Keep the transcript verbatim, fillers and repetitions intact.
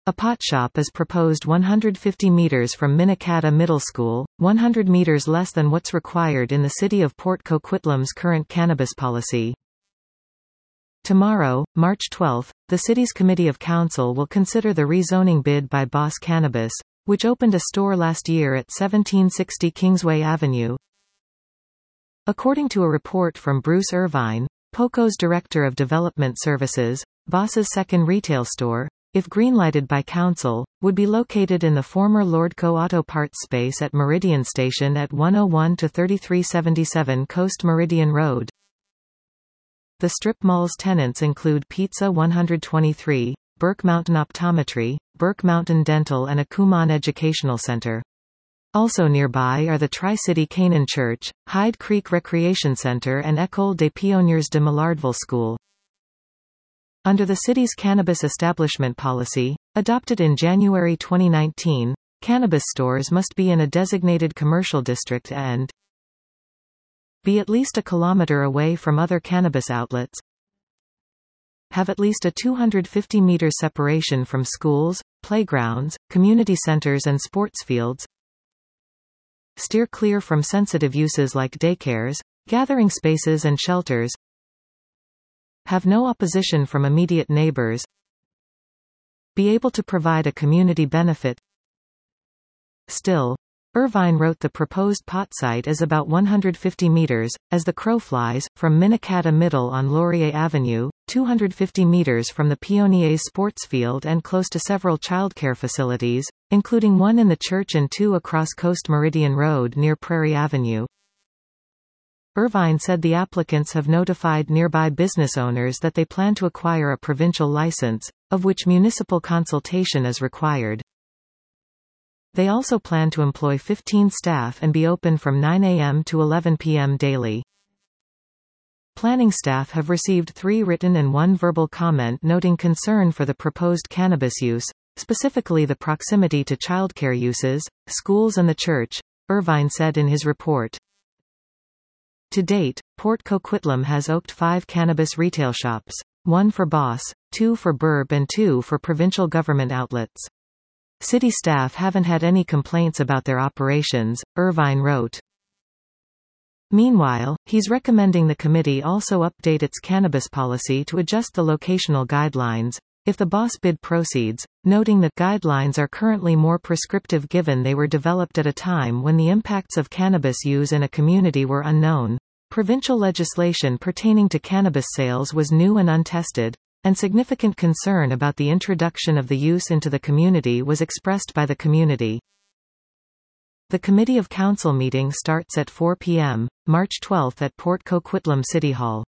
A pot shop is proposed one hundred fifty meters from Minikata Middle School, one hundred meters less than what's required in the city of Port Coquitlam's current cannabis policy. Tomorrow, March twelfth, the city's Committee of Council will consider the rezoning bid by Boss Cannabis, which opened a store last year at seventeen sixty Kingsway Avenue. According to a report from Bruce Irvine, POCO's Director of Development Services, Boss's second retail store, if greenlighted by Council, would be located in the former Lordco Auto Parts space at Meridian Station at one oh one to thirty-three seventy-seven Coast Meridian Road. The strip mall's tenants include Pizza one twenty-three, Burke Mountain Optometry, Burke Mountain Dental and a Kumon Educational Center. Also nearby are the Tri-City Canaan Church, Hyde Creek Recreation Center and École des Pionniers de Millardville School. Under the city's cannabis establishment policy, adopted in January twenty nineteen, cannabis stores must be in a designated commercial district and be at least a kilometer away from other cannabis outlets, have at least a two hundred fifty meter separation from schools, playgrounds, community centers and sports fields, steer clear from sensitive uses like daycares, gathering spaces and shelters, have no opposition from immediate neighbors, be able to provide a community benefit. Still, Irvine wrote the proposed pot site is about one hundred fifty meters, as the crow flies, from Minikata Middle on Laurier Avenue, two hundred fifty meters from the Pionniers sports field and close to several childcare facilities, including one in the church and two across Coast Meridian Road near Prairie Avenue. Irvine said the applicants have notified nearby business owners that they plan to acquire a provincial license, of which municipal consultation is required. They also plan to employ fifteen staff and be open from nine a m to eleven p m daily. Planning staff have received three written and one verbal comment noting concern for the proposed cannabis use, specifically the proximity to childcare uses, schools and the church, Irvine said in his report. To date, Port Coquitlam has opened five cannabis retail shops, one for Boss, two for Burb and two for provincial government outlets. City staff haven't had any complaints about their operations, Irvine wrote. Meanwhile, he's recommending the committee also update its cannabis policy to adjust the locational guidelines, if the Boss bid proceeds, noting that guidelines are currently more prescriptive given they were developed at a time when the impacts of cannabis use in a community were unknown. Provincial legislation pertaining to cannabis sales was new and untested, and significant concern about the introduction of the use into the community was expressed by the community. The Committee of Council meeting starts at four p m, March twelfth at Port Coquitlam City Hall.